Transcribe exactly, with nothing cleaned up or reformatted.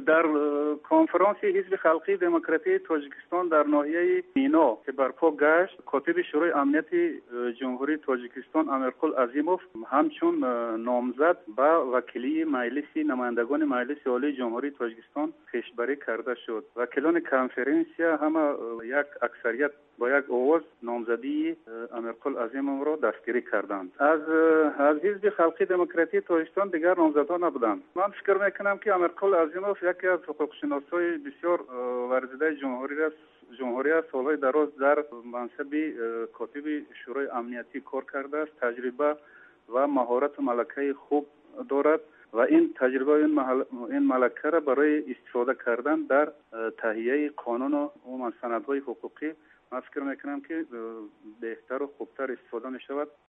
در کنفرانس حزب خلقی دموکراتی تاجیکستان در ناحیه مینا که برپا گشت، کاتب شورای امنیت جمهوری تاجیکستان امیرقل عظیموف همچون نامزد با وکیلی مجلس نمایندگان مجلس عالی جمهوری تاجیکستان پیشبری کرده شد. وکیلان کنفرانسیا همه یک اکثریت با یک آواز نامزدی امیرقل عظیموف را دستگیری کردند. از از حزب خلقی دموکراتی تاجیکستان دیگر نامزدها نبودند. من فکر میکنم که امیرقل عظیموف یکی از حقوق‌شناسای بسیار ورزیده جمهوری است. جمهوری است سالهای دراز در منصب کاتب شورای امنیتی کار کرده است. تجربه و مهارت و ملکه خوب دارد و این تجربه این, این ملکه را برای استفاده کردن در تهیه قانون و سندهای حقوقی من فکر میکنم که بهتر و خوبتر استفاده می شود.